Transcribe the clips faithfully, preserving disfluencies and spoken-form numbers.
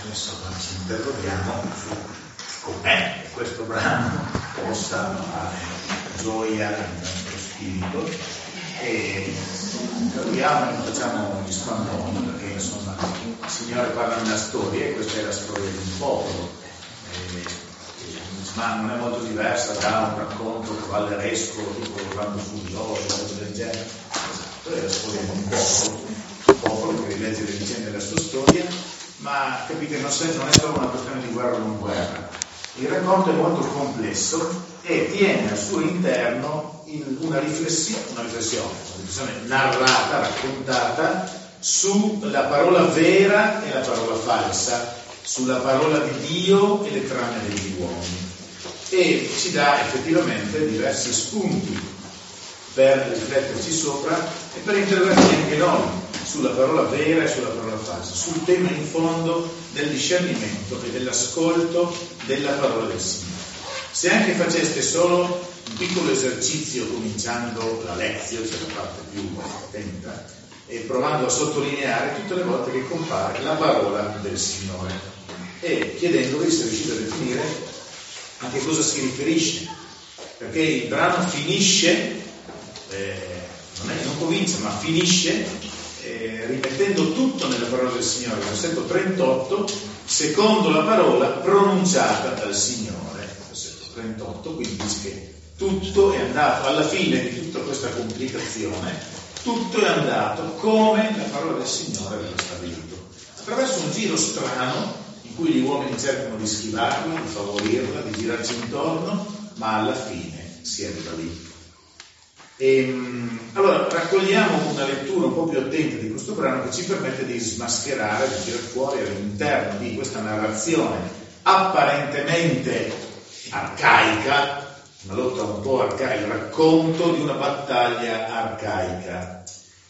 adesso noi ci interroghiamo su com'è che questo brano possa fare gioia nel nostro spirito e interroghiamo e non facciamo gli spandoni, perché insomma il Signore parla nella storia e questa è la storia di un popolo, e, ma non è molto diversa da un racconto cavalleresco tipo Orlando Furioso o cose del genere. Esatto, è la storia di un popolo, un popolo che rilegge le vicende della sua storia, ma capite, non è solo una questione di guerra o non guerra. Il racconto è molto complesso e tiene al suo interno in una riflessione, una riflessione, una riflessione narrata, raccontata sulla parola vera e la parola falsa, sulla parola di Dio e le trame degli uomini, e ci dà effettivamente diversi spunti per rifletterci sopra e per interrogarci anche noi sulla parola vera e sulla parola falsa, sul tema in fondo del discernimento e dell'ascolto della parola del Signore. Se anche faceste solo un piccolo esercizio cominciando la lezione, cioè la parte più attenta, e provando a sottolineare tutte le volte che compare la parola del Signore e chiedendovi se riuscite a definire a che cosa si riferisce, perché il brano finisce, eh, non, è, non comincia ma finisce eh, rimettendo tutto nella parola del Signore. Versetto trentotto, secondo la parola pronunciata dal Signore. Versetto trentotto, quindi dice che tutto è andato, alla fine di tutta questa complicazione, tutto è andato come la parola del Signore aveva stabilito, attraverso un giro strano in cui gli uomini cercano di schivarla, di favorirla, di girarci intorno, ma alla fine si arriva lì. E, allora raccogliamo una lettura un po' più attenta di questo brano che ci permette di smascherare, di tirare fuori all'interno di questa narrazione apparentemente arcaica, una lotta un po' arcaica, il racconto di una battaglia arcaica,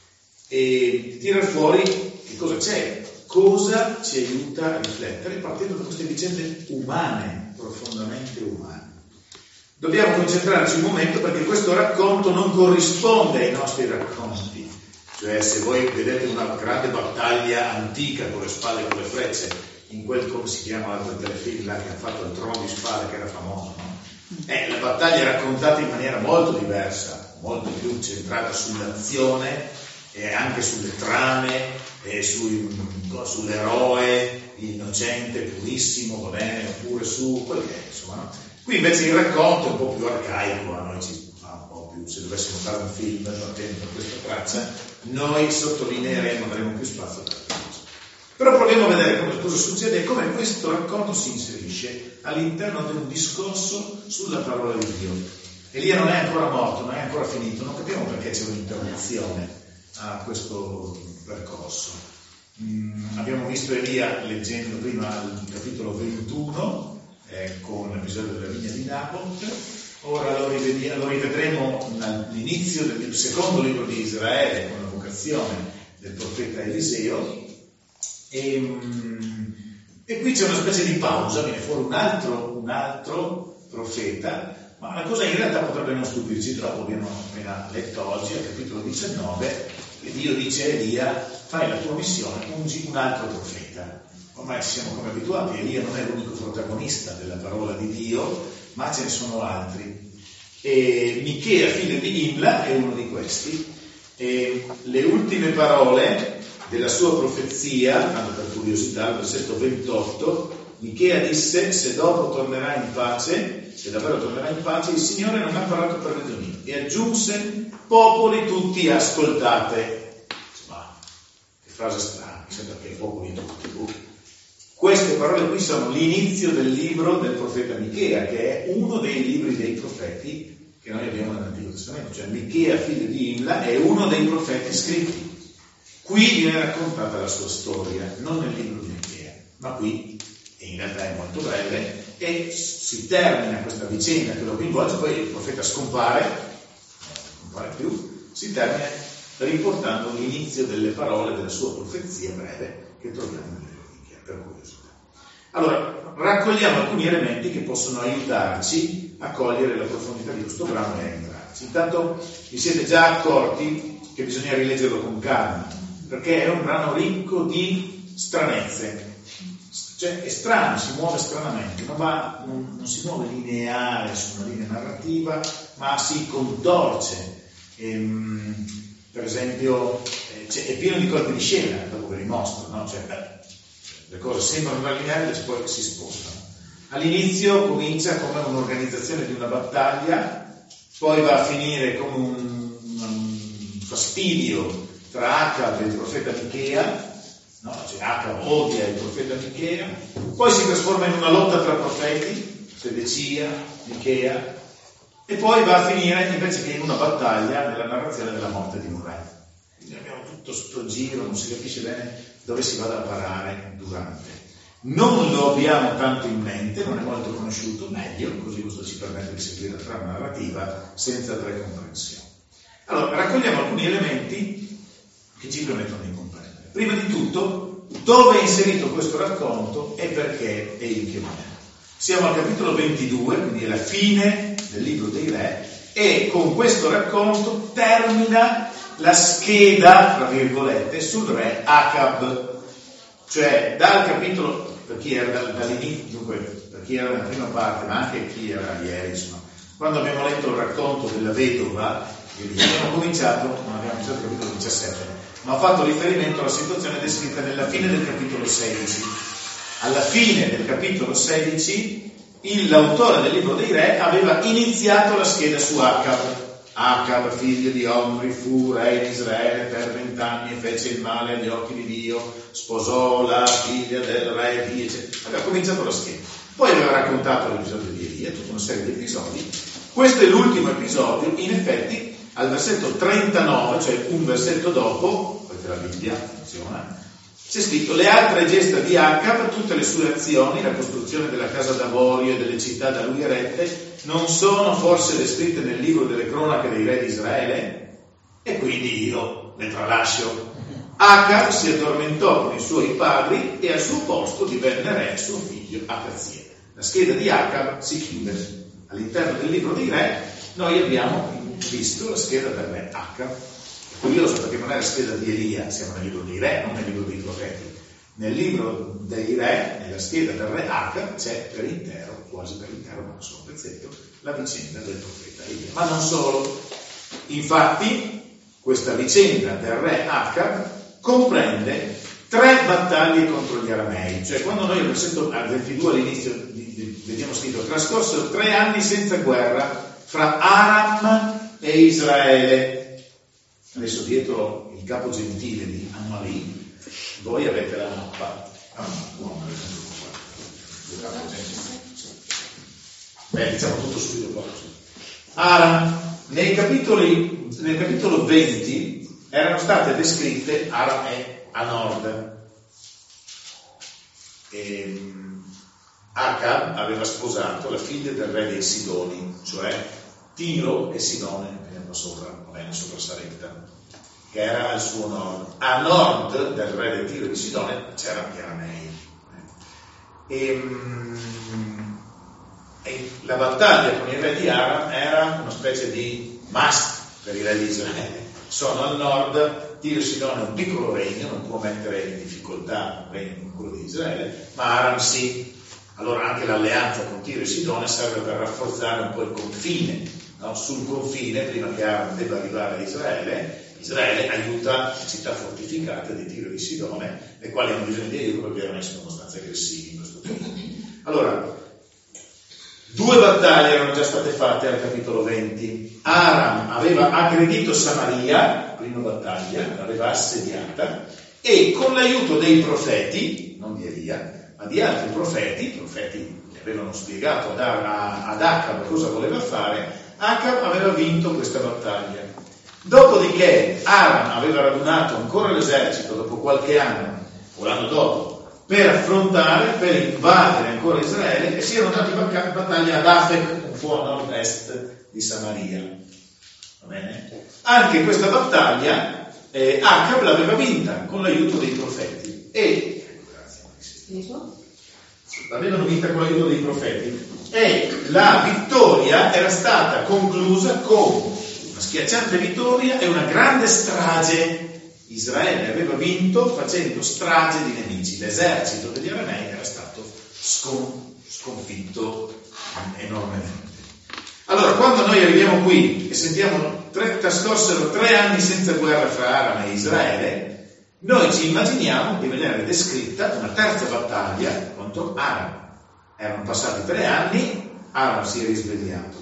e tirare fuori che cosa c'è, cosa ci aiuta a riflettere partendo da queste vicende umane, profondamente umane. Dobbiamo concentrarci un momento, perché questo racconto non corrisponde ai nostri racconti. Cioè, se voi vedete una grande battaglia antica con le spade e con le frecce, in quel, come si chiama quel telefilm là che ha fatto il Trono di Spade, che era famoso, no? Eh, la battaglia è raccontata in maniera molto diversa, molto più centrata sull'azione e anche sulle trame e sui, sull'eroe innocente, purissimo, va bene, oppure su quello che è, insomma, no? Qui invece il racconto è un po' più arcaico, a noi ci fa un po' più, se dovessimo fare un film partendo da questa traccia, noi sottolineeremo, daremo più spazio per questo. Però proviamo a vedere come, cosa succede e come questo racconto si inserisce all'interno di un discorso sulla parola di Dio. Elia non è ancora morto, non è ancora finito, non capiamo perché c'è un'interruzione a questo percorso. Mm, abbiamo visto Elia leggendo prima il capitolo ventuno, Eh, con l'episodio della vigna di Nabot. Ora lo, rivedi- lo rivedremo all'inizio del secondo libro di Israele con la vocazione del profeta Eliseo, e, e qui c'è una specie di pausa, viene fuori un altro, un altro profeta, ma la cosa in realtà potrebbe non stupirci troppo. Abbiamo appena letto oggi al capitolo diciannove che Dio dice a Elia: fai la tua missione, ungi un altro profeta. Ormai ci siamo come abituati, Elia non è l'unico protagonista della parola di Dio, ma ce ne sono altri. E Michea, figlio di Imla, è uno di questi. E le ultime parole della sua profezia, tanto per curiosità, al versetto ventotto, Michea disse: se dopo tornerà in pace, se davvero tornerà in pace, il Signore non ha parlato per mezzo mio. E aggiunse: popoli tutti, ascoltate. Ma che frase strana, sembra che popoli tutti. Queste parole qui sono l'inizio del libro del profeta Michea, che è uno dei libri dei profeti che noi abbiamo nell'Antico Testamento. Cioè Michea, figlio di Imla, è uno dei profeti scritti. Qui viene raccontata la sua storia, non nel libro di Michea, ma qui, in realtà è molto breve, e si termina questa vicenda che lo coinvolge, poi il profeta scompare, non compare più, si termina riportando l'inizio delle parole della sua profezia breve che troviamo nel libro di Michea, per curiosità. Allora, raccogliamo alcuni elementi che possono aiutarci a cogliere la profondità di questo brano e a entrarci. Intanto vi siete già accorti che bisogna rileggerlo con calma, perché è un brano ricco di stranezze, cioè è strano, si muove stranamente, non, va, non, non si muove lineare su una linea narrativa, ma si contorce. Ehm, per esempio, eh, cioè, è pieno di colpi di scena, dopo ve li mostro, no? Cioè, beh, le cose sembrano andare lineari e poi si spostano. All'inizio comincia come un'organizzazione di una battaglia, poi va a finire come un, un fastidio tra Acab e il profeta Michea. No, cioè Acab odia il profeta Michea, poi si trasforma in una lotta tra profeti, Sedecia, Michea, e poi va a finire invece che in una battaglia nella narrazione della morte di un re. Quindi abbiamo tutto sto giro, non si capisce bene dove si vada a parare durante. Non lo abbiamo tanto in mente, non è molto conosciuto, meglio, così questo ci permette di seguire la trama narrativa senza precomprensione. Allora, raccogliamo alcuni elementi che ci permettono di comprendere. Prima di tutto, dove è inserito questo racconto e perché è in che modo. Siamo al capitolo ventidue, quindi è la fine del libro dei re, e con questo racconto termina la scheda, tra virgolette, sul re Acab. Cioè, dal capitolo, per chi era dall'inizio, dunque, per chi era nella prima parte, ma anche chi era ieri, insomma, quando abbiamo letto il racconto della vedova, abbiamo cominciato, non abbiamo cominciato il capitolo diciassette, ma ho fatto riferimento alla situazione descritta nella fine del capitolo sedici. Alla fine del capitolo sedici, il, l'autore del libro dei re aveva iniziato la scheda su Acab. Acab, figlio di Omri, fu re in Israele per vent'anni e fece il male agli occhi di Dio, sposò la figlia del re di eccetera. Aveva cominciato la scheda. Poi aveva raccontato l'episodio di Elia, tutta una serie di episodi. Questo è l'ultimo episodio, in effetti, al versetto trentanove, cioè un versetto dopo, perché la Bibbia funziona, c'è scritto: le altre gesta di Acab, tutte le sue azioni, la costruzione della casa d'avorio e delle città da lui erette, non sono forse descritte nel libro delle cronache dei re di Israele? E quindi io le tralascio. Acab si addormentò con i suoi padri e al suo posto divenne re suo figlio Acazia. La scheda di Acab si chiude. All'interno del libro dei re noi abbiamo visto la scheda del re Acab. È curioso perché non è la scheda di Elia, siamo nel libro dei re, non nel libro dei profeti. Nel libro dei re, nella scheda del re Acab, c'è per intero, quasi per intero, ma solo un pezzetto, la vicenda del profeta Elia. Ma non solo. Infatti, questa vicenda del re Acab comprende tre battaglie contro gli aramei. Cioè, quando noi al versetto al ventidue all'inizio vediamo scritto: trascorsero tre anni senza guerra fra Aram e Israele. Adesso dietro il capo gentile di Amalì voi avete la mappa. Ah, no, il capo gentile. Beh, diciamo tutto subito qua. Aram, nei capitoli, nel capitolo venti erano state descritte, Aram è a nord. E Acab aveva sposato la figlia del re dei Sidoni, cioè Tiro e Sidone, veniamo sopra, bene, sopra Saretta, che era al suo nord. A nord del re di Tiro e di Sidone c'erano gli aramei. E, e la battaglia con il re di Aram era una specie di must per i re di Israele. Sono al nord, Tiro e Sidone è un piccolo regno, non può mettere in difficoltà un regno come quello di Israele, ma Aram sì. Allora anche l'alleanza con Tiro e Sidone serve per rafforzare un po' il confine, no? Sul confine, prima che Aram debba arrivare a Israele, Israele aiuta le città fortificate di Tiro e di Sidone, le quali hanno bisogno di aiuto perché erano sono abbastanza aggressivi in questo periodo. Allora, due battaglie erano già state fatte al capitolo venti. Aram aveva aggredito Samaria, prima battaglia, l'aveva assediata, e con l'aiuto dei profeti, non di Elia, ma di altri profeti, i profeti che avevano spiegato ad, ad Acab cosa voleva fare, Acab aveva vinto questa battaglia. Dopodiché Aram aveva radunato ancora l'esercito dopo qualche anno, o l'anno dopo, per affrontare, per invadere ancora Israele, e si erano dati battaglia ad Afek, un po' a nord-est di Samaria. Va bene? Anche questa battaglia eh, Acab l'aveva vinta con l'aiuto dei profeti. E l'avevano vinta con l'aiuto dei profeti e la vittoria era stata conclusa con una schiacciante vittoria e una grande strage. Israele aveva vinto facendo strage di nemici, l'esercito degli aramei era stato stato scon- sconfitto enormemente. Allora, quando noi arriviamo qui e sentiamo tre, trascorsero tre anni senza guerra fra Aram e Israele, noi ci immaginiamo di vedere descritta una terza battaglia contro Aram. Erano passati tre anni, Aram si è risvegliato.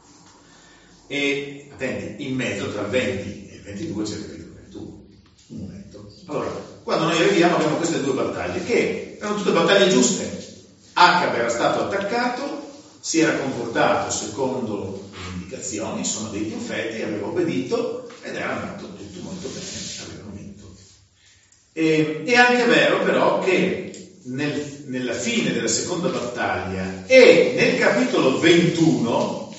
E, attenti, in mezzo tra il venti e il ventidue c'è il capitolo ventuno. Un momento. Allora, quando noi arriviamo abbiamo queste due battaglie, che erano tutte battaglie giuste. Acab era stato attaccato, si era comportato secondo le indicazioni, sono dei profeti, aveva obbedito ed era andato tutto molto bene, avevano vinto. E, è anche vero però che nel, nella fine della seconda battaglia e nel capitolo ventuno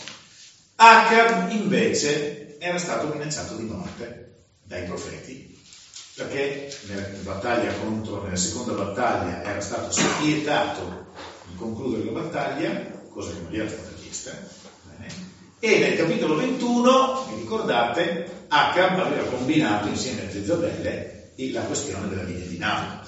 Acab invece era stato minacciato di morte dai profeti, perché nella battaglia contro, nella seconda battaglia era stato spietato di concludere la battaglia, cosa che non gli era stata chiesta, bene. E nel capitolo ventuno, vi ricordate, Acab aveva combinato insieme a Jezabele la questione della vigna di Nabot.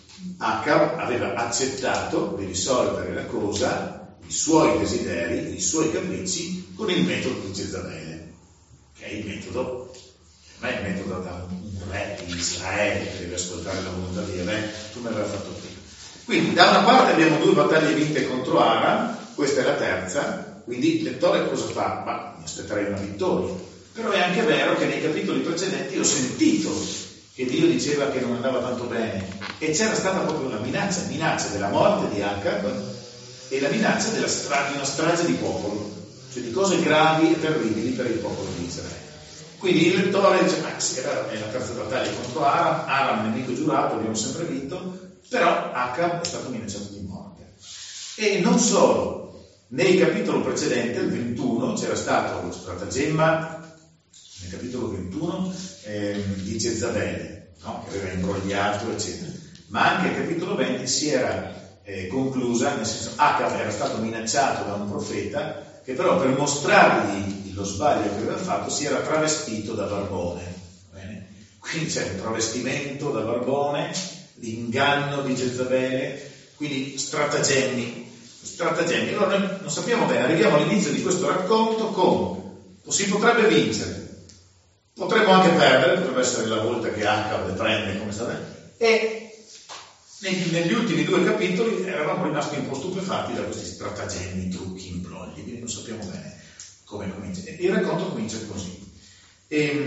Acab aveva accettato di risolvere la cosa, i suoi desideri, i suoi capricci, con il metodo di Jezabele, che è il metodo, non è il metodo da un re di Israele che deve ascoltare la volontà di re, come aveva fatto prima. Quindi da una parte abbiamo due battaglie vinte contro Aram, questa è la terza, quindi il lettore cosa fa? Ma mi aspetterei una vittoria. Però è anche vero che nei capitoli precedenti ho sentito che Dio diceva che non andava tanto bene e c'era stata proprio una minaccia, minaccia della morte di Acab e la minaccia della stra- di una strage di popolo, cioè di cose gravi e terribili per il popolo di Israele. Quindi il lettore dice, ma sì, era la terza battaglia contro Aram, Aram nemico giurato, abbiamo sempre vinto, però Acab è stato minacciato di morte. E non solo, nel capitolo precedente, il ventuno, c'era stato lo stratagemma, nel capitolo ventuno, eh, di Jezabele, no? Che aveva imbrogliato, eccetera. Ma anche il capitolo venti si era eh, conclusa, nel senso Acab era stato minacciato da un profeta che però per mostrargli lo sbaglio che aveva fatto si era travestito da barbone. Bene? Quindi c'è un travestimento da barbone, l'inganno di Jezabele, quindi stratagemmi. stratagemmi. Allora noi non sappiamo bene, arriviamo all'inizio di questo racconto con si potrebbe vincere, potremmo anche perdere, potrebbe essere la volta che Acab prende come sta bene. E negli, negli ultimi due capitoli eravamo rimasti un po' stupefatti da questi stratagemmi, trucchi, imbrogli, quindi non sappiamo bene come comincia. Il racconto comincia così, e,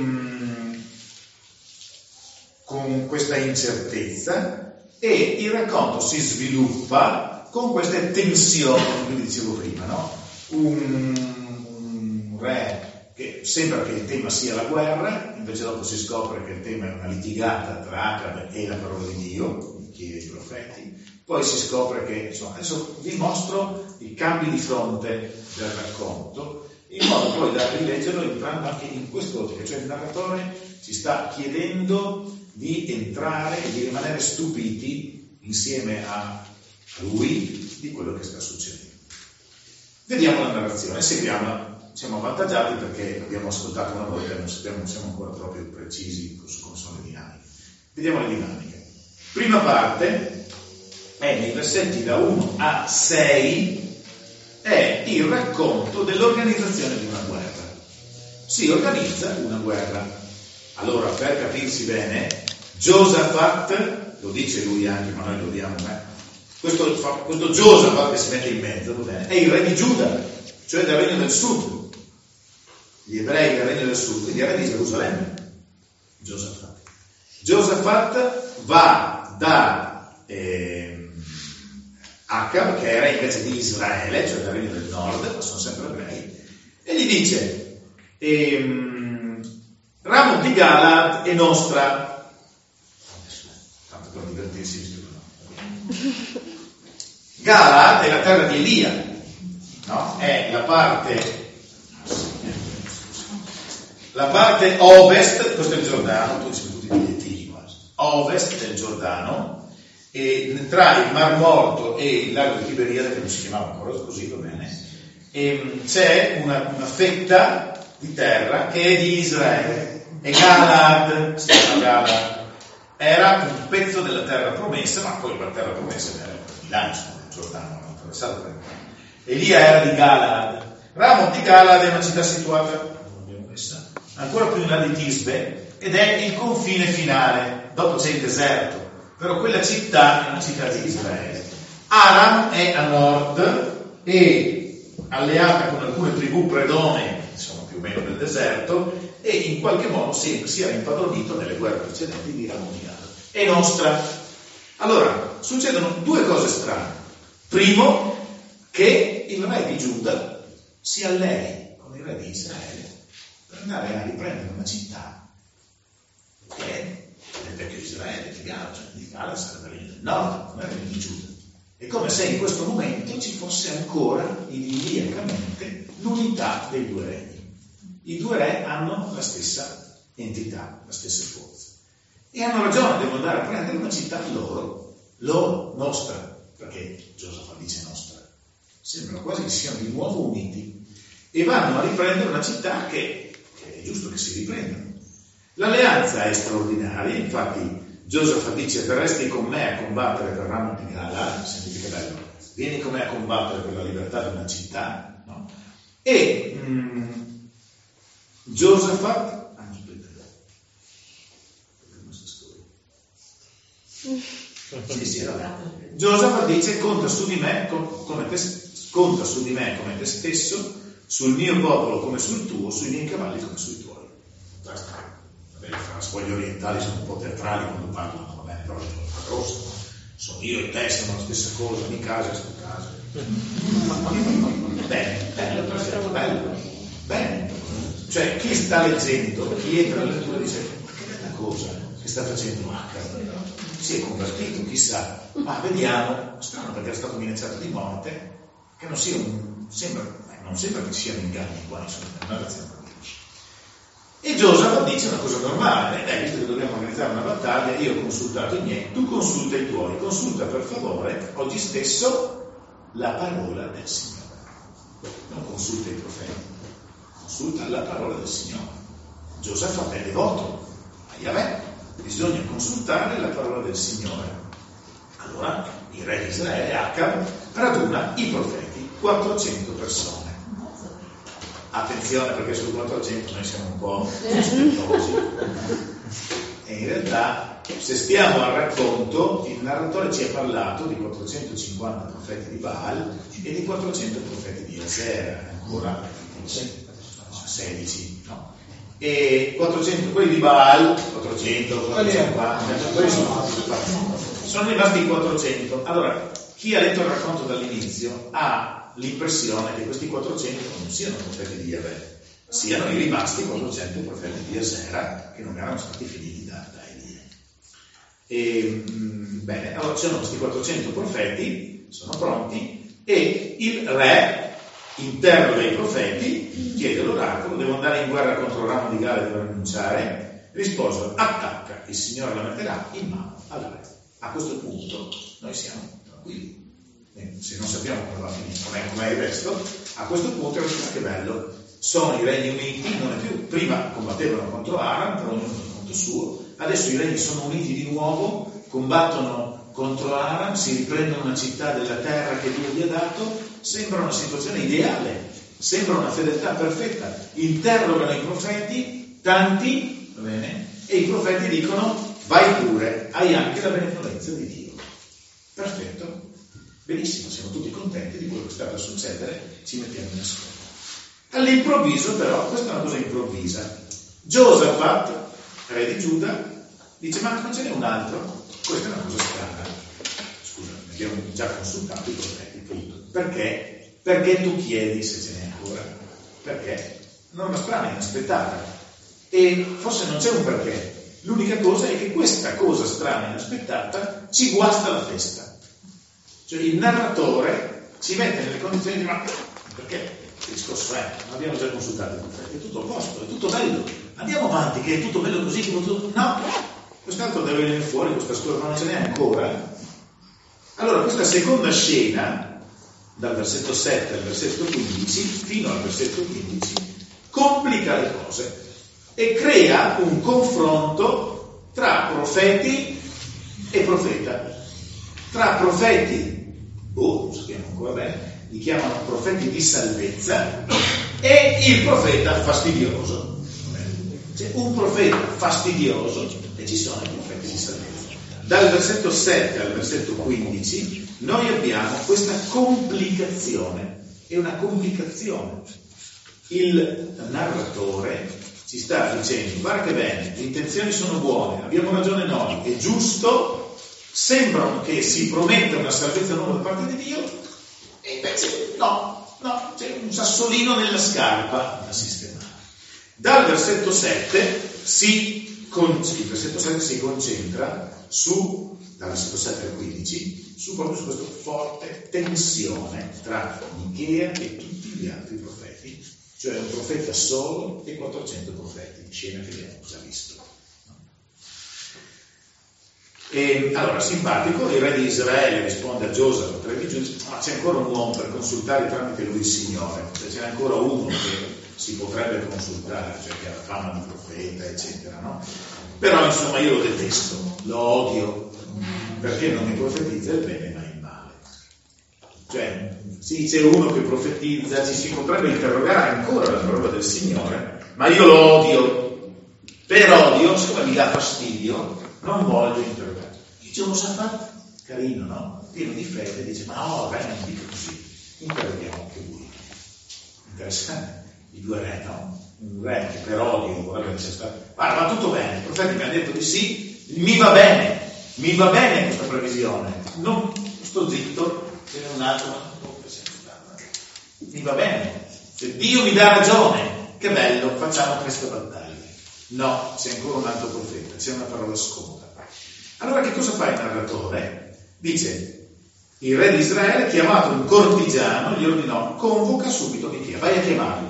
con questa incertezza, e il racconto si sviluppa con queste tensioni, come dicevo prima, no? Un, un re che sembra che il tema sia la guerra, invece dopo si scopre che il tema è una litigata tra Acab e la parola di Dio, chi e i profeti. Poi si scopre che, insomma, adesso vi mostro i cambi di fronte del racconto, in modo poi da rileggerlo entrando anche in quest'ottica, cioè il narratore ci sta chiedendo di entrare e di rimanere stupiti insieme a lui di quello che sta succedendo. Vediamo la narrazione, seguiamola. Siamo avvantaggiati perché l'abbiamo ascoltato una volta e non sappiamo, non siamo ancora proprio precisi su come sono le dinamiche. Vediamo le dinamiche. Prima parte è nei versetti da uno a sei, è il racconto dell'organizzazione di una guerra. Si organizza una guerra. Allora, per capirsi bene, Giosafat, lo dice lui anche, ma noi lo diamo, eh? questo, questo Giosafat che si mette in mezzo, va bene, è il re di Giuda, cioè del regno del sud. Gli ebrei del regno del sud, quindi il re di Gerusalemme, Giosafat. Giosafat va da eh, Acab, che è re invece di Israele, cioè del regno del nord, ma sono sempre ebrei, e gli dice ehm, Ramot di Galad è nostra, tanto per divertirsi visto che no. Galad è la terra di Elia, no? È la parte la parte ovest, questo è il Giordano, tu dici tutti i bigliettini qua, ovest del Giordano, e tra il Mar Morto e il lago di Tiberiade, che non si chiamava ancora così, va bene, e c'è una, una fetta di terra che è di Israele, e Galad, si chiama Galad, era un pezzo della terra promessa, ma poi la terra promessa era di là, insomma, Giordano, hanno attraversato per Elia era di Galad. Ramot di Galad è una città situata, non l'abbiamo messa, ancora più in là di Tisbe, ed è il confine finale. Dopo c'è il deserto, però quella città è una città di Israele. Aram è a nord e alleata con alcune tribù predome, insomma più o meno nel deserto, e in qualche modo si, si era impadronito nelle guerre precedenti di Ramot di Galad. È nostra. Allora, succedono due cose strane. Primo, che il re di Giuda si allei con il re di Israele per andare a riprendere una città che è nel vecchio Israele, di Galad, cioè di Galad sarebbe lì del nord, non era lì di Giuda. È come se in questo momento ci fosse ancora idilliacamente l'unità dei due regni. I due re hanno la stessa entità, la stessa forza. E hanno ragione, devono andare a prendere una città loro, loro, nostra, perché Giosafat dice nostra. Sembra quasi che siano di nuovo uniti e vanno a riprendere una città che, che è giusto che si riprendano. L'alleanza è straordinaria, infatti Giosafat dice: verresti con me a combattere per Ramot di Galad, significa bello, vieni con me a combattere per la libertà di una città, no? E mh, Giosafat, ah, sì, sì, vabbè. Giosafat dice: conta su di me come te conta su di me come te stesso, sul mio popolo come sul tuo, sui miei cavalli come sui tuoi. Vabbè, le frascoglie orientali sono un po' teatrali quando parlano, va bene, però sono una grossa. Sono io e te, siamo la stessa cosa, mi casa e sto casa. Bene, bello, perfetto, bello, bene. Cioè, chi sta leggendo, chi entra nella lettura dice: ma che è una cosa che sta facendo Acab? Si è convertito, chissà, ma vediamo, strano perché era stato minacciato di morte, che non sia un, sembra, eh, non sembra che ci siano inganni qua, insomma, è una razione. E Giosafat dice una cosa normale: eh, visto che dobbiamo organizzare una battaglia, io ho consultato i miei, tu consulta i tuoi, consulta per favore oggi stesso la parola del Signore. Non consulta i profeti, consulta la parola del Signore. Giosafat è devoto a Yahweh, bisogna consultare la parola del Signore. Allora il re di Israele, Acab, raduna i profeti, quattrocento persone. Attenzione, perché su quattrocento noi siamo un po' sospettosi. E in realtà, se stiamo al racconto, il narratore ci ha parlato di quattrocentocinquanta profeti di Baal e di quattrocento profeti di Asera, ancora sedici, no? E quattrocento, quelli di Baal, quattrocento, quattrocentocinquanta, quelli sono, sono rimasti quattrocento. Allora, chi ha letto il racconto dall'inizio ha l'impressione che questi quattrocento non siano profeti di Yahweh, siano i rimasti quattrocento profeti di Asera che non erano stati finiti da, da Elia. E, mh, bene, allora ci sono questi quattrocento profeti, sono pronti, e il re interroga i profeti, chiede l'oracolo: devo andare in guerra contro Ramot di Galad, devo rinunciare? Risposero: attacca, il Signore la metterà in mano al re. A questo punto noi siamo tranquilli. Se non sappiamo come va a finire, com'è, com'è il resto, a questo punto che bello, sono i regni uniti, non è più, prima combattevano contro Aram, però ognuno per conto suo, adesso i regni sono uniti di nuovo, combattono contro Aram, si riprendono una città della terra che Dio gli ha dato, sembra una situazione ideale, sembra una fedeltà perfetta, interrogano i profeti, tanti, va bene, e i profeti dicono: vai pure, hai anche la benevolenza di Dio. Perfetto. Benissimo, siamo tutti contenti di quello che sta per succedere, ci mettiamo in ascolto. All'improvviso però, questa è una cosa improvvisa, Giosafat, re di Giuda, dice: ma non ce n'è un altro? Questa è una cosa strana. Scusa, abbiamo già consultato i profeti, punto. Perché? Perché tu chiedi se ce n'è ancora? Perché? Una roba strana, inaspettata. E forse non c'è un perché. L'unica cosa è che questa cosa strana, inaspettata, ci guasta la festa. Cioè il narratore ci mette nelle condizioni di: ma perché? Il discorso è: non abbiamo già consultato i profeti, è tutto a posto, è tutto bello, andiamo avanti, che è tutto bello così, che tutto... no, quest'altro deve venire fuori, questa scuola non ce n'è ancora. Allora questa seconda scena, dal versetto sette al versetto quindici fino al versetto quindici, complica le cose e crea un confronto tra profeti e profeta, tra profeti, oh, spieghiamo ancora bene, li chiamano profeti di salvezza e il profeta fastidioso. C'è un profeta fastidioso e ci sono i profeti di salvezza. Dal versetto sette al versetto quindici noi abbiamo questa complicazione, è una complicazione. Il narratore ci sta dicendo: guarda che bene, le intenzioni sono buone, abbiamo ragione noi, è giusto, sembrano che si prometta una salvezza nuova da parte di Dio, e invece no, no, c'è un sassolino nella scarpa da sistemare. Dal versetto sette si, con, il versetto sette si concentra su, dal versetto sette al quindici, su proprio su questa forte tensione tra Michea e tutti gli altri profeti, cioè un profeta solo e quattrocento profeti, scena che abbiamo già visto. E allora, simpatico, il re di Israele risponde a Giosafat, re di Giuda, ma c'è ancora un uomo per consultare tramite lui il Signore, cioè c'è ancora uno che si potrebbe consultare, cioè che ha la fama di profeta, eccetera, no? Però insomma io lo detesto, lo odio, perché non mi profetizza il bene ma il male. Cioè, sì, c'è uno che profetizza, ci si potrebbe interrogare ancora la parola del Signore, ma io lo odio. Per odio, siccome mi dà fastidio, non voglio interrogare. Dice uno Safat, carino, no? Pieno di fede, dice: ma no, re, non dico così, interroghiamo anche lui. Interessante, i due re, no? Un re che per odio vorrebbe che sia stato, guarda, va tutto bene, il profeta mi ha detto di sì, mi va bene, mi va bene questa previsione, non sto zitto, ce n'è un altro, mi va bene, se Dio mi dà ragione, che bello, facciamo queste battaglie. No, c'è ancora un altro profeta, c'è una parola scomoda. Allora che cosa fa il narratore? Dice: il re di Israele, chiamato un cortigiano, gli ordinò: convoca subito Michea, vai a chiamarlo.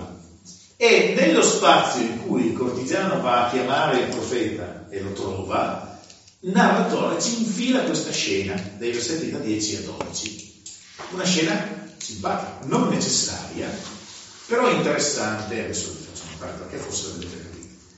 E nello spazio in cui il cortigiano va a chiamare il profeta e lo trova, il narratore ci infila questa scena dai versetti da dieci a dodici. Una scena simpatica, non necessaria, però interessante. Adesso vi facciamo parte perché forse l'avete capito.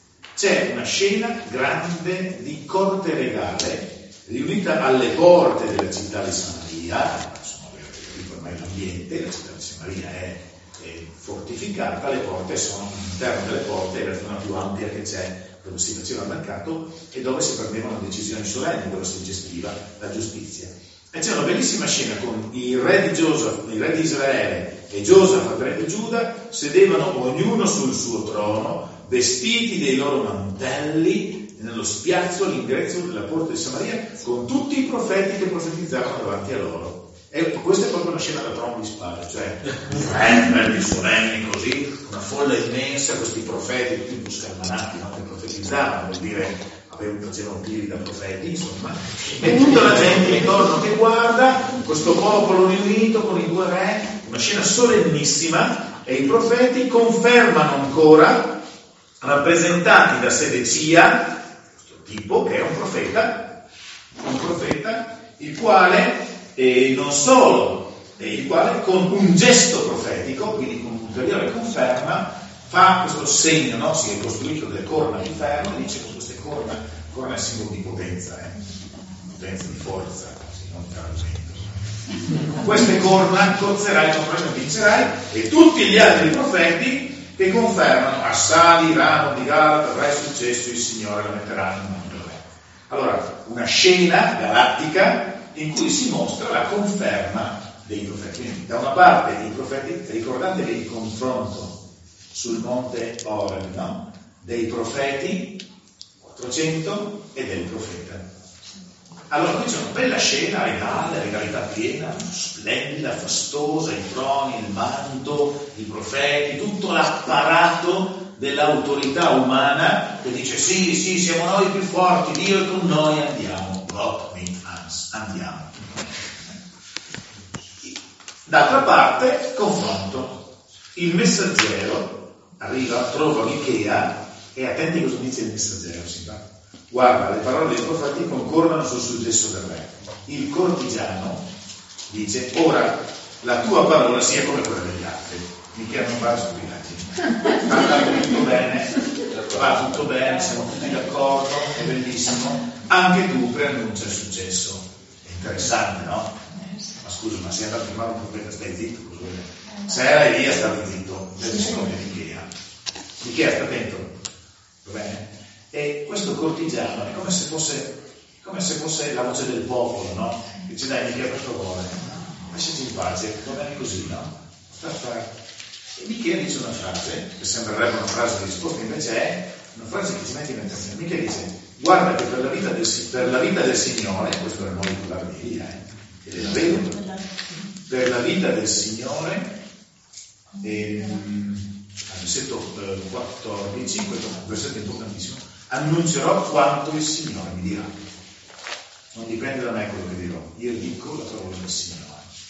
C'è una scena grande di corte regale riunita alle porte della città di Samaria. Insomma, avete capito ormai l'ambiente, la città di Samaria è fortificata, le porte sono all'interno delle porte, è la zona più ampia che c'è, dove si faceva il mercato e dove si prendevano decisioni solenni, dove si gestiva la giustizia. E c'è una bellissima scena con il re di Giosafat, il re di Israele e Giosafat, re di Giuda, sedevano ognuno sul suo trono, vestiti dei loro mantelli, nello spiazzo all'ingresso della porta di Samaria, con tutti i profeti che profetizzavano davanti a loro. E questa è proprio una scena da trono di spade, cioè belli, solenni, così, una folla immensa, questi profeti, tutti buscalmanati, no? Che profetizzavano, vuol dire avevano, facevano tiri da profeti, insomma, e tutta la gente intorno che guarda, questo popolo riunito con i due re, una scena solennissima, e i profeti confermano ancora, rappresentati da Sedecia, questo tipo che è un profeta, un profeta, il quale e non solo, e il quale con un gesto profetico, quindi con un'ulteriore conferma, fa questo segno, no? Si è costruito delle corna di ferro e dice: con queste corna, corna è simbolo di potenza, eh? Potenza, di forza, non di argomento. Con queste corna cozzerai, non vincerai, e tutti gli altri profeti che confermano: assali, ramo di Galata, avrai successo, il Signore la metterà in mondo. Allora, una scena galattica in cui si mostra la conferma dei profeti. Quindi, da una parte i profeti, ricordatevi il confronto sul monte Oreb, no? Dei profeti, quattrocento, e del profeta. Allora qui c'è una bella scena regale, regalità piena, splendida, fastosa, i troni, il manto, i profeti, tutto l'apparato dell'autorità umana che dice: sì, sì, siamo noi i più forti, Dio è con noi, andiamo, God with us, andiamo. D'altra parte, confronto. Il messaggero arriva, trova Michea, e attenti cosa dice il messaggero, si va. Guarda, le parole dei profeti concordano sul successo del re. Il cortigiano dice: ora la tua parola sia come quella degli altri. Michea non va a stupidaggine. Va tutto bene, va tutto bene, siamo tutti d'accordo, è bellissimo. Anche tu preannuncia il successo. È interessante, no? Ma scusa, ma sei andato a chiamare un profeta, stai zitto, cosa vuoi dire? Se era Elia, stai zitto, siccome è Michea. Michea, sta attento, va bene? E questo cortigiano è come se fosse, come se fosse la voce del popolo, no? Dice, dai Michea, per favore, lasciaci in pace, va bene così, no? Sta, sta. E Michea dice una frase, che sembrerebbe una frase di risposta, invece è una frase che ci mette in attenzione. Michea dice, guarda che per la vita del, per la vita del Signore, questo è il modo di parlare di Elia, eh, ed è vero, per la vita del Signore, e, al versetto quattordici, questo è un versetto importantissimo, annuncerò quanto il Signore mi dirà. Non dipende da me quello che dirò, io dico la parola del Signore.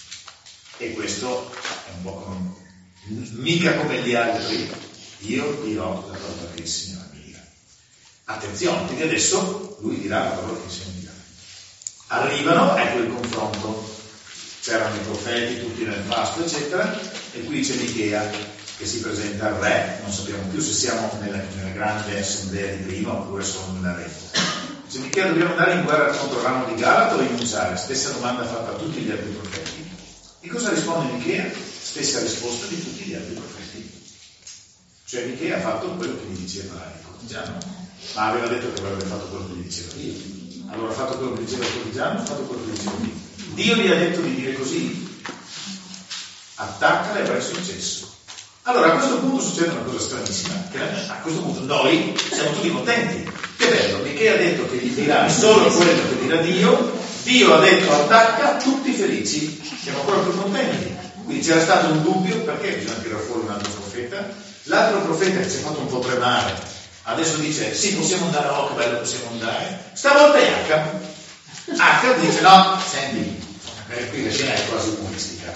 E questo è un po' come, mica come gli altri, io dirò la parola che il Signore mi dirà. Attenzione, quindi adesso lui dirà la parola che il Signore dirà. Arrivano, ecco il confronto, c'erano i profeti tutti nel pasto eccetera, e qui c'è Michea che si presenta al re, non sappiamo più se siamo nella, nella grande assemblea di prima oppure solo nella retta. Dice Michea, dobbiamo andare in guerra contro il ramo di Galato o rinunciare? Stessa domanda fatta a tutti gli altri profeti. E cosa risponde Michea? Stessa risposta di tutti gli altri profeti. Cioè Michea ha fatto quello che gli diceva il cortigiano, ma aveva detto che avrebbe fatto quello che gli diceva Dio. Allora ha fatto quello che diceva il cortigiano, ha fatto quello che diceva Dio. Dio gli ha detto di dire così, attaccala e avrai successo. Allora a questo punto succede una cosa stranissima, che a questo punto noi siamo tutti contenti. Che bello, Michea ha detto che gli dirà solo quello che dirà Dio, Dio ha detto attacca, tutti felici, siamo ancora più contenti. Quindi c'era stato un dubbio, perché bisogna tirare fuori un altro profeta? L'altro profeta che ci ha fatto un po' tremare, adesso dice sì, possiamo andare, oh che bello, possiamo andare. Stavolta è Acab. Acab dice no, senti, eh, qui la scena è quasi umoristica.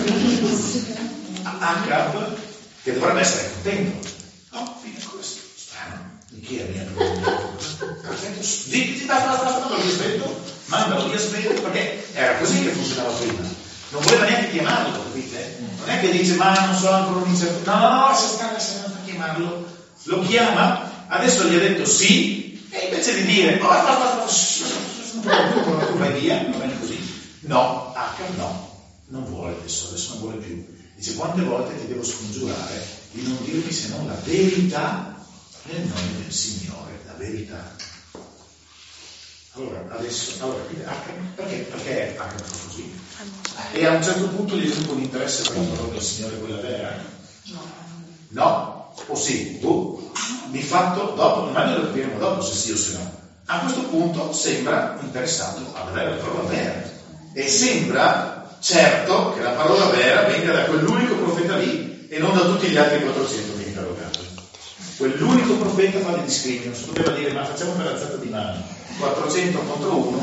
Acab, che dovrebbe essere contento, no, fino a questo, strano, Michea mi ha detto, perfetto, zitti, basta, basta, basta, lo aspetto, mandalo via, aspetto, perché era così che funzionava prima. Non voleva neanche chiamarlo, capite? Non è che dice, ma non so ancora, non dice, no, no, no, se sta, se non fa chiamarlo, lo chiama, adesso gli ha detto sì, e invece di dire, oh, basta, basta, basta, tu vai via, va bene così. No, Acab no, non vuole adesso, adesso non vuole più. Dice, quante volte ti devo scongiurare di non dirmi se non la verità nel nome del Signore, la verità. Allora, adesso, allora, perché, perché Acab fa così? E a un certo punto gli è venuto un interesse per la parola del Signore, quella vera? No. No? O sì? Uh, di fatto, dopo, ma noi lo capiremo dopo se sì o se no. A questo punto sembra interessato a vedere la parola vera. E sembra certo che la parola vera venga da quell'unico profeta lì e non da tutti gli altri quattrocento che interrogati. Quell'unico profeta fa dei discrimini, non si poteva dire ma facciamo per alzata di mano, quattrocento contro uno,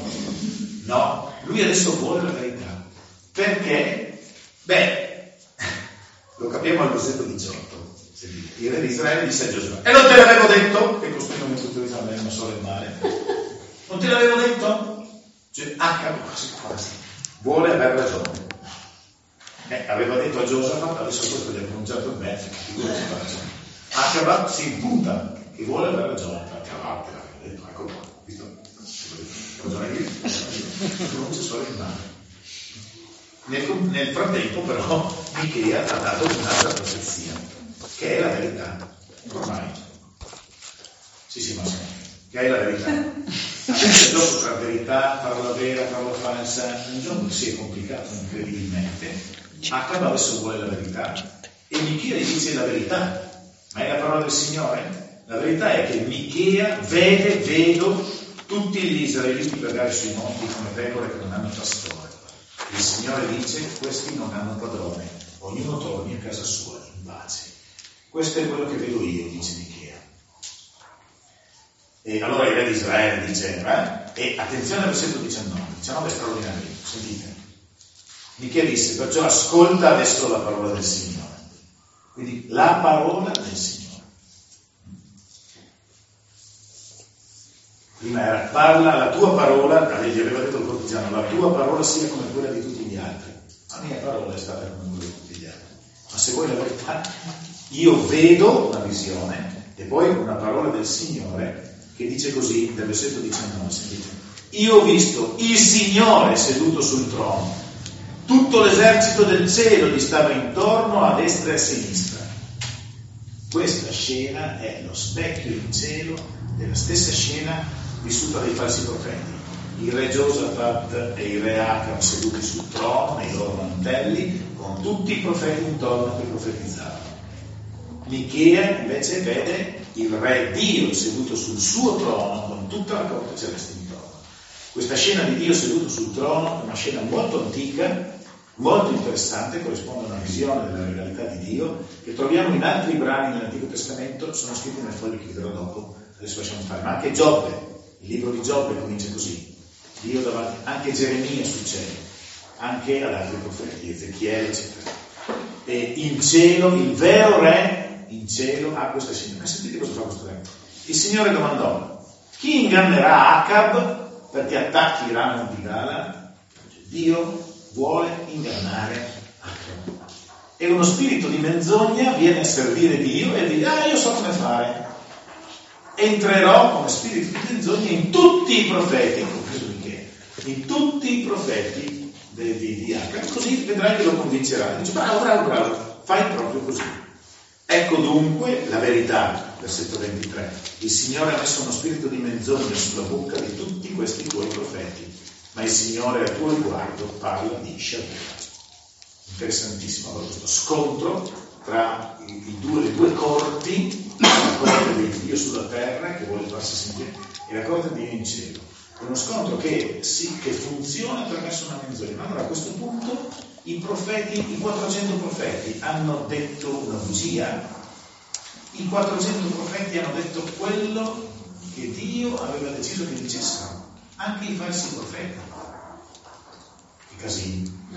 no, lui adesso vuole la verità. Perché? Beh, lo capiamo al versetto diciotto, il re di Israele disse a Giosuè, e non te l'avevo detto che costruirono tutto Israele non solo il mare? Non te l'avevo detto? Cioè, Acab quasi quasi vuole aver ragione. Eh, aveva detto a Giosafat, adesso questo gli ha pronunciato il bene, figurati fa ragione. Acab si impunta che vuole aver ragione, perché Acab te l'aveva detto, ecco qua, visto? Ragione io, pronuncia solo il male. Nel, nel frattempo però Michea ha dato un'altra profezia, che è la verità, ormai. Sì, sì, ma che è la verità. Adesso il gioco tra verità, parola vera, parola falsa, un gioco che si è complicato incredibilmente. Acab adesso vuole la verità e Michea gli dice la verità, ma è la parola del Signore. La verità è che Michea vede, vedo tutti gli israeliti vagare sui monti come pecore che non hanno pastore. Il Signore dice, questi non hanno padrone, ognuno torni a casa sua in pace. Questo è quello che vedo io, dice Michea. E allora il re di Israele dice, eh? E attenzione al versetto diciannove, diciannove è straordinario, sentite. Michea disse, perciò ascolta adesso la parola del Signore. Quindi la parola del Signore. Prima era, parla la tua parola, gli aveva detto il cortigiano, la tua parola sia come quella di tutti gli altri. La mia parola è stata come quella di tutti gli altri. Ma se vuoi la verità, io vedo una visione e poi una parola del Signore che dice così, nel versetto diciannove, sentite. Io ho visto il Signore seduto sul trono Tutto l'esercito del cielo gli stava intorno a destra e a sinistra. Questa scena è lo specchio in cielo della stessa scena vissuta dai falsi profeti. Il re Giosafat e il re Acab seduti sul trono, nei loro mantelli, con tutti i profeti intorno che profetizzavano. Michea invece vede il re Dio seduto sul suo trono con tutta la corte celeste intorno. Questa scena di Dio seduto sul trono è una scena molto antica, molto interessante, corrisponde a una visione della realità di Dio che troviamo in altri brani nell'Antico Testamento, sono scritti nel foglio che vi darò dopo, adesso lasciamo fare, ma anche Giobbe, il libro di Giobbe comincia così. Dio davanti, anche Geremia succede, anche ad altri profeti, Ezechiele, eccetera. E in cielo, il vero re, in cielo, ha questa scena. Ma sentite cosa fa questo re? Il Signore domandò: chi ingannerà Acab perché attacchi Ramon di Gala? Dio vuole ingannare Acab. E uno spirito di menzogna viene a servire Dio e dice: ah, io so come fare. Entrerò come spirito di menzogna in tutti i profeti, compreso Michea, in tutti i profeti di, di, di Acab, così vedrai che lo convincerà. Dice: bravo, bravo, bravo, fai proprio così. Ecco dunque la verità, versetto ventitré. Il Signore ha messo uno spirito di menzogna sulla bocca di tutti questi tuoi profeti, ma il Signore a tuo riguardo parla di sciagura. Interessantissimo allora questo scontro tra i, i due, le due corti, la corte di Dio sulla terra che vuole farsi sentire e la corte di Dio in cielo. È uno scontro che, sì, che funziona attraverso una menzogna. Ma allora a questo punto i profeti, i quattrocento profeti hanno detto una bugia. I quattrocento profeti hanno detto quello che Dio aveva deciso che dicessero, anche i falsi profeti. Che casino. Ma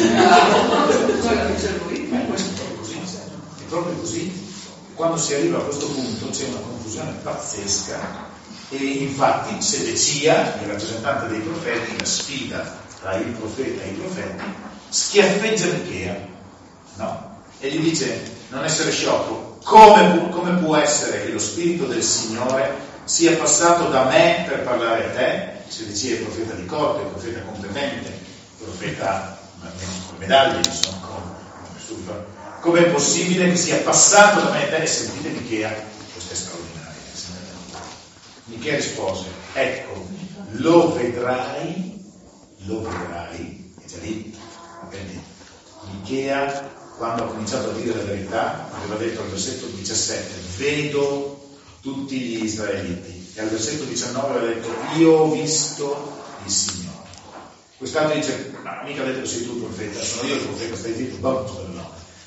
questo è proprio così, è proprio così. Quando si arriva a questo punto c'è una confusione pazzesca e infatti Sedecia, il rappresentante dei profeti, la sfida tra il profeta e i profeti, schiaffeggia Michea, no? E gli dice: non essere sciocco, come, come può essere che lo spirito del Signore sia passato da me per parlare a te? Sedecia è il profeta di corte, il profeta competente, il profeta con medaglie, insomma, con, come è possibile che sia passato da me a te? E sentite Michea, questo è straordinario. Michea rispose: ecco, lo vedrai, lo vedrai, è già lì, quindi Michea, quando ha cominciato a dire la verità, aveva detto al versetto diciassette: vedo tutti gli israeliti, e al versetto diciannove aveva detto: io ho visto il Signore. Quest'altro dice: ma mica ha detto sei tu il profeta, sono io il profeta, stai zitto, no, no.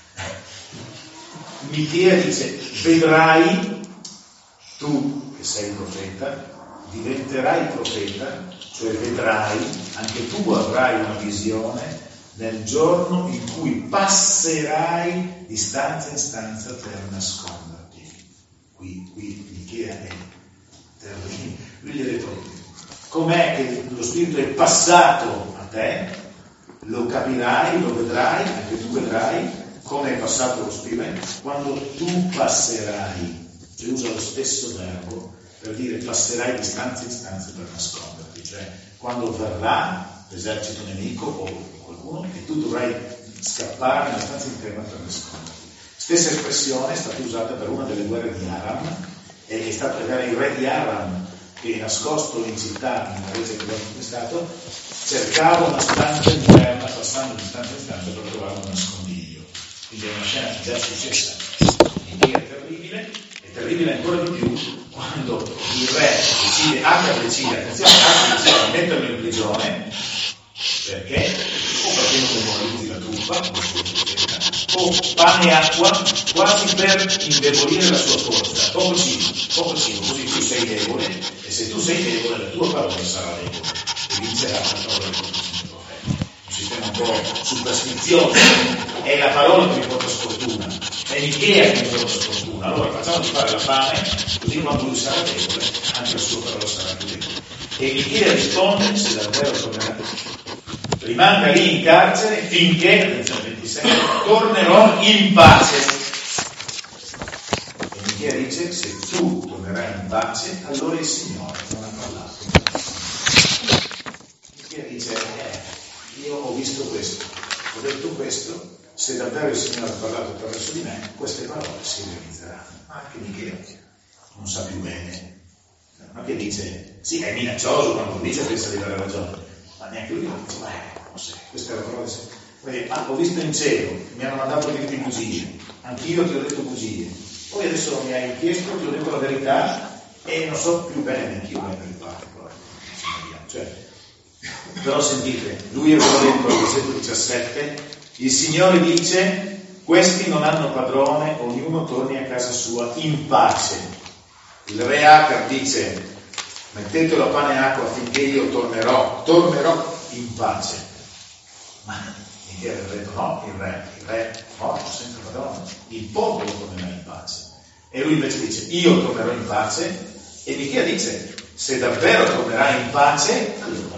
Michea dice: vedrai, tu che sei il profeta, diventerai profeta, cioè vedrai, anche tu avrai una visione nel giorno in cui passerai di stanza in stanza per nasconderti. Qui, qui Michea è terribile. Lui gli ha detto: com'è che lo spirito è passato a te? Lo capirai, lo vedrai, anche tu vedrai come è passato lo spirito quando tu passerai. E usa lo stesso verbo per dire passerai di stanza in stanza per nasconderti, cioè quando verrà l'esercito nemico o qualcuno e tu dovrai scappare nella stanza interna per nasconderti. Stessa espressione è stata usata per una delle guerre di Aram, e è stato era il re di Aram che, nascosto in città, nella rete che aveva conquistato, cercava una stanza interna, passando di stanza in stanza per trovare un nascondiglio. Quindi è una scena già successa. Michea è terribile, è terribile ancora di più quando il re decide, Acab decide, attenzione, Acab decide di metterlo in prigione, perché? O perché non memorizzi la truppa, o pane e acqua, quasi per indebolire la sua forza. Poco cibo, poco cibo, così tu sei debole, e se tu sei debole la tua parola sarà debole, e vincerà la parola del profeta. Un sistema un po' superstizioso, è la parola che mi porta sfortuna, è Michea che mi porta sfortuna. Allora facciamo di fare la fame, così quando lui sarà debole, anche la sua parola sarà più debole. E Michea risponde: se davvero tornerà, rimanga lì in carcere finché, attenzione ventisei, tornerò in pace. E Michea dice: se tu tornerai in pace, allora il Signore non ha parlato. Michea dice: eh, io ho visto questo, ho detto questo, se davvero il Signore ha parlato attraverso di me, queste parole si realizzeranno. Ma anche Michele non sa più bene, ma che dice, sì, è minaccioso quando dice pensa di avere ragione, ma neanche lui non dice, beh, non so, queste è la parola. Quindi, ah, ho visto in cielo, mi hanno mandato a dirti bugie, anch'io ti ho detto bugie, poi adesso mi hai chiesto, ti ho detto la verità e non so più bene neanche io la verità. Cioè, però sentite, lui aveva detto al versetto diciassette, il Signore dice, questi non hanno padrone, ognuno torni a casa sua in pace. Il re Acab dice, mettetelo a pane e acqua affinché io tornerò, tornerò in pace. Ma Michele ha detto no, il re, il re morto senza padrone, il popolo tornerà in pace. E lui invece dice, io tornerò in pace, e Michele dice, se davvero tornerà in pace, allora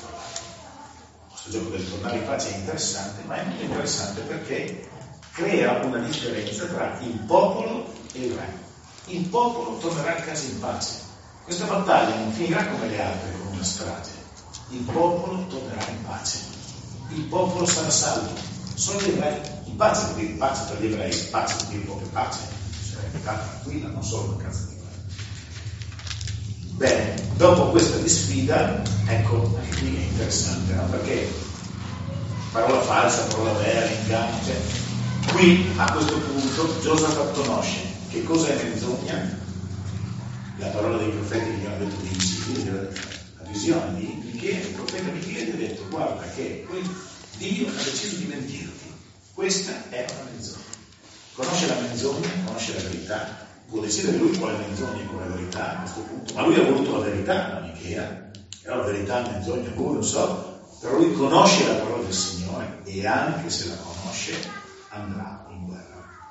questo gioco del tornare in pace è interessante, ma è molto interessante perché crea una differenza tra il popolo e il re. Il popolo tornerà a casa in pace. Questa battaglia non finirà come le altre, con una strage. Il popolo tornerà in pace. Il popolo sarà salvo. Solo gli ebrei, in pace vuol dire pace per gli ebrei, pace vuol dire proprio pace, serenità tranquilla, non solo una casa di guerra. Bene, dopo questa di sfida, ecco, anche qui è interessante, no? Perché parola falsa, parola vera, inganno, cioè, qui a questo punto Giosafat conosce che cosa è menzogna, la parola dei profeti che gli hanno detto di Sibili, la visione di Michele, il profeta Michele gli ha detto, guarda che Dio ha deciso di mentirti, questa è una menzogna. Conosce la menzogna, conosce la verità, può decidere lui quale menzogna e quale verità a questo punto, ma lui ha voluto la verità, la Michea, e la verità, la menzogna, pure non so, però lui conosce la parola del Signore e anche se la conosce andrà in guerra.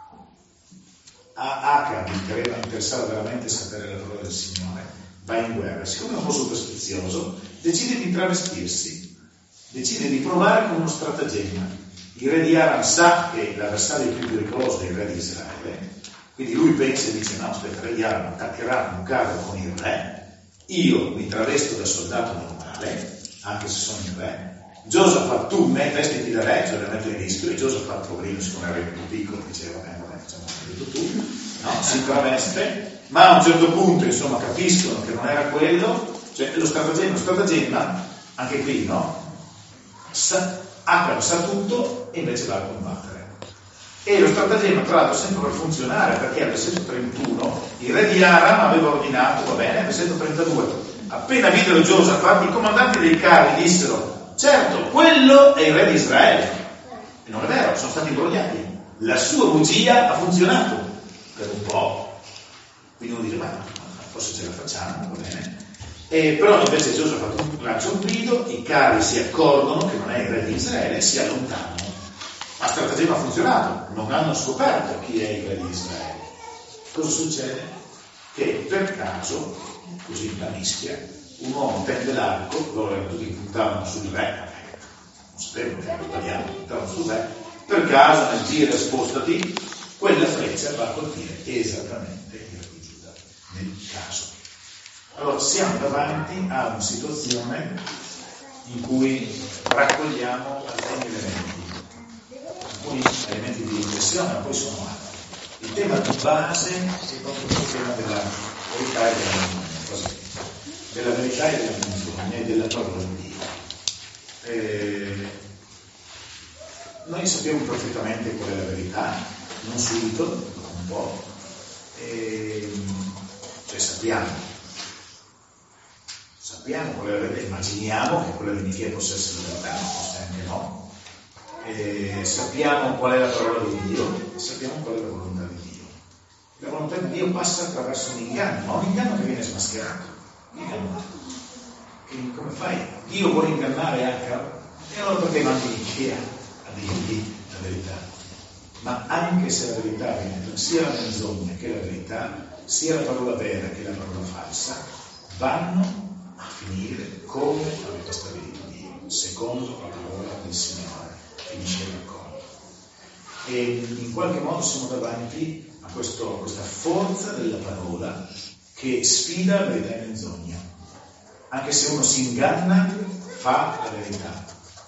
A Acab che interessava veramente sapere la parola del Signore, va in guerra, siccome è un po' superstizioso, decide di travestirsi, decide di provare con uno stratagemma. Il re di Aram sa che l'avversario più pericoloso è il re di Israele, quindi lui pensa e dice, no, aspetta, il re di Aram attaccherà un carro con il re, io mi travesto da soldato normale, anche se sono il re, Giosafat tu me vestiti da re, cioè la metto in rischio, e Giosafat poverino, siccome era più piccolo, diceva, vabbè, vabbè, facciamo detto tu, no? Si traveste, ma a un certo punto, insomma, capiscono che non era quello, cioè lo stratagemma, lo stratagemma, anche qui, no? Sa, Acab sa tutto e invece va a combattere. E lo stratagemma, tra l'altro, sempre per funzionare, perché al versetto trentuno il re di Aram aveva ordinato, va bene, al versetto trentadue, appena videro Giosafat, i comandanti dei carri dissero, certo, quello è il re di Israele. E non è vero, sono stati imbrogliati. La sua bugia ha funzionato per un po'. Quindi uno dice, ma forse ce la facciamo, va bene. E però invece Giosafat lancia un grido, i carri si accorgono che non è il re di Israele e si allontanano. Ma il stratagemma ha funzionato, non hanno scoperto chi è il re di Israele. Cosa succede? Che per caso, così in una mischia, un uomo tende l'arco, loro erano tutti che puntavano sul re, non sapevano che erano sbagliato, puntavano sul re, per caso nel gira spostati, quella freccia va a colpire esattamente il re di Giuda, nel caso. Allora siamo davanti a una situazione in cui raccogliamo alcuni elementi, alcuni elementi di riflessione, ma poi sono altri. Il tema di base è proprio il tema della verità e della menzogna, della verità e della menzogna e della parola di Dio. Eh, noi sappiamo perfettamente qual è la verità, non subito, un po', eh, cioè sappiamo. Sappiamo qual è la verità, immaginiamo che quella di Michele possa essere la verità, forse anche no. E sappiamo qual è la parola di Dio, sappiamo qual è la volontà di Dio. La volontà di Dio passa attraverso un inganno, ma un inganno che viene smascherato. Inganno. E come fai? Dio vuole ingannare Acab? E allora perché mandi Michele a dirgli la verità? Ma anche se la verità viene, sia la menzogna che la verità, sia la parola vera che la parola falsa, vanno a finire come aveva stabilito Dio, secondo la parola del Signore, finisce il racconto. E in qualche modo siamo davanti a questo, questa forza della parola che sfida verità e menzogna. Anche se uno si inganna, fa la verità.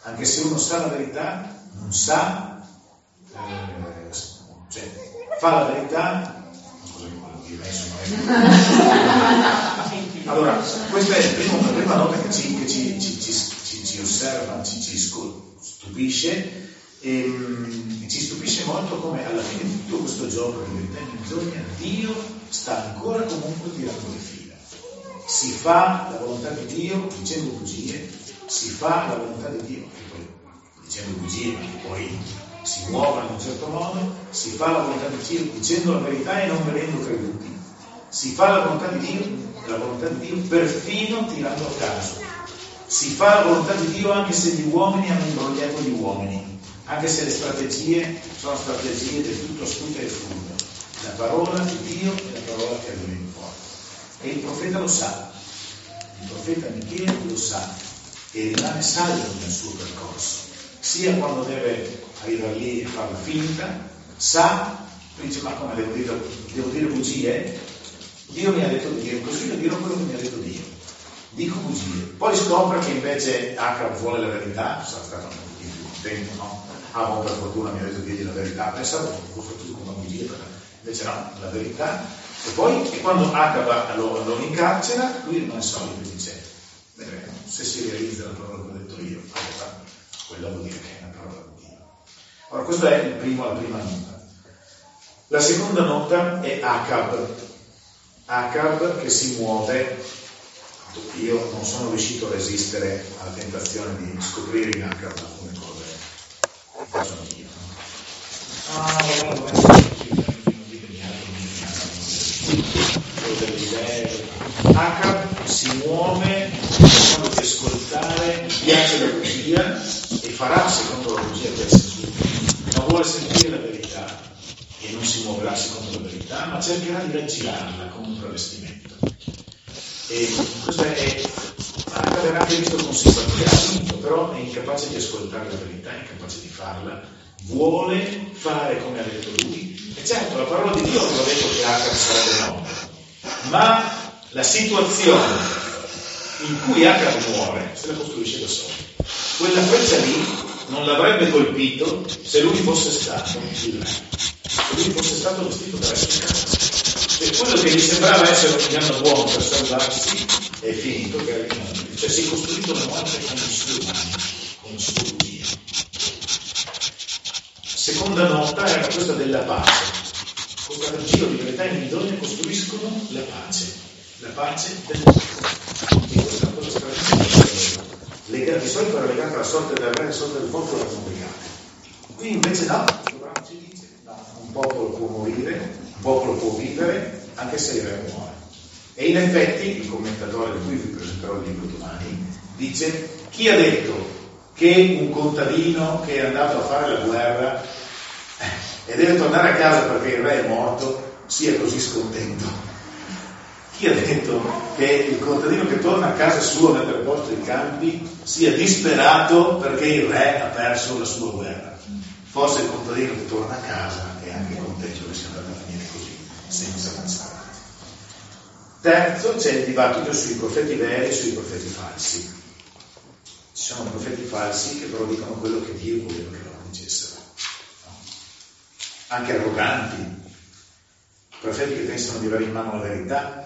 Anche se uno sa la verità, non sa, eh, cioè fa la verità, scusami quello che io insomma. Allora, questa è il primo, la prima nota che ci, che ci, ci, ci, ci, ci osserva, ci, ci stupisce, e, e ci stupisce molto come alla fine di tutto questo gioco di verità e menzogna Dio sta ancora comunque tirando le fila. Si fa la volontà di Dio dicendo bugie, si fa la volontà di Dio che poi, dicendo bugie, ma che poi si muovono in un certo modo, si fa la volontà di Dio dicendo la verità e non venendo creduti, si fa la volontà di Dio, la volontà di Dio perfino tirando a caso, si fa la volontà di Dio anche se gli uomini hanno imbrogliato gli uomini, anche se le strategie sono strategie del tutto astute e furbe. La parola di Dio è la parola che arriva in fuori. E il profeta lo sa, il profeta Michele lo sa e rimane saldo nel suo percorso, sia quando deve arrivare lì e fare la finta, sa, dice ma come devo dire, devo dire bugie? Dio mi ha detto di dire così, io dirò quello che mi ha detto Dio, dico bugie. Poi scopre che invece Acab vuole la verità, sarà stato un pochino più contento, no? Ah, ma per fortuna mi ha detto di dirgli la verità, pensavo che fosse tutto come una bugia, invece no, la verità. E poi, e quando Acab lo, lo incarcera, lui rimane solido e dice, vedremo, se si realizza la parola che ho detto io, allora quella vuol dire che è una parola di Dio. Ora, questa è il primo, la prima nota. La seconda nota è Acab. Acab che si muove, io non sono riuscito a resistere alla tentazione di scoprire in Acab alcune cose. Cosa io? Ah, delle idee. Acab si muove cercando di ascoltare, gli piace la bugia e farà secondo la bugia che ha sentito, ma vuole sentire la verità e non si muoverà secondo la verità, ma cercherà di raggirarla come un travestimento. E questo è Acab era anche visto con simpatia, appunto, però è incapace di ascoltare la verità, è incapace di farla, vuole fare come ha detto lui. E certo, la parola di Dio aveva detto che Acab sarebbe morto, ma la situazione in cui Acab muore se la costruisce da solo. Quella freccia lì non l'avrebbe colpito se lui fosse stato il re, se lui fosse stato vestito da re. E quello che gli sembrava essere un inganno buono per salvarsi è finito, che era il cioè si è costruito la morte con le sue mani, con il suo bugia. Seconda nota era questa della pace. Questo giro di verità e menzogna costruiscono la pace, la pace del mondo. E questa è una cosa straordinaria. Di solito era legata alla sorte del re e alla sorte del popolo erano legate. Qui invece no, il brano ci dice, no, un popolo può morire, un popolo può vivere, anche se il re muore. E in effetti, il commentatore di cui vi presenterò il libro domani, dice, chi ha detto che un contadino che è andato a fare la guerra e deve tornare a casa perché il re è morto sia così scontento? Chi ha detto che il contadino che torna a casa sua mentre è posto i campi sia disperato perché il re ha perso la sua guerra? Forse il contadino che torna a casa è anche contento che sia andato a finire così, senza pensare. Terzo, c'è il dibattito sui profeti veri e sui profeti falsi. Ci sono profeti falsi che però dicono quello che Dio voleva che loro dicessero, no? Anche arroganti, profeti che pensano di avere in mano la verità.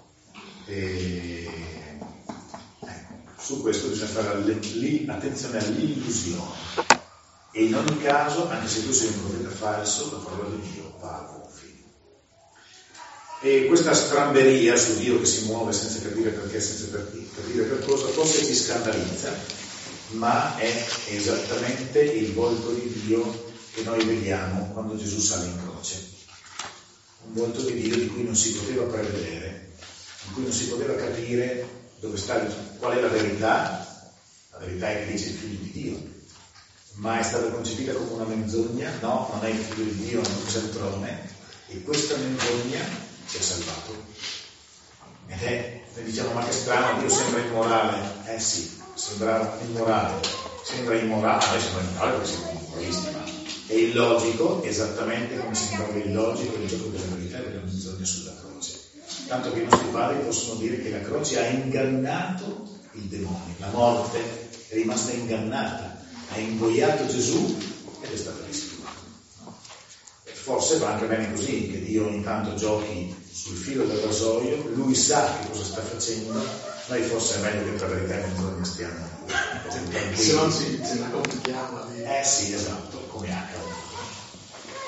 E ecco, su questo bisogna fare lì, attenzione all'illusione. E in ogni caso, anche se tu sei un profeta falso, la parola di Dio va a buon fine. E questa stramberia su Dio che si muove senza capire perché, senza capire per cosa, forse ci scandalizza, ma è esattamente il volto di Dio che noi vediamo quando Gesù sale in croce. Un volto di Dio di cui non si poteva prevedere, in cui non si poteva capire dove sta, qual è la verità. La verità è che dice il figlio di Dio, ma è stata concepita come una menzogna. No, non è il figlio di Dio, non c'è il trone, e questa menzogna ci ha salvato. Ed è, noi diciamo, ma che strano, Dio sembra immorale. Eh sì, sembra immorale, sembra immorale, a me sembra immorale perché siamo immoralisti, ma è illogico, esattamente come sembrava illogico il gioco della verità e della menzogna sulla croce. Tanto che i nostri padri possono dire che la croce ha ingannato il demonio, la morte è rimasta ingannata, ha ingoiato Gesù ed è stato rischiuato. Forse va anche bene così, che Dio intanto giochi sul filo del rasoio, lui sa che cosa sta facendo, noi forse è meglio che per verità non stiamo. Se non si, se la complichiamo. Eh sì, esatto, come H.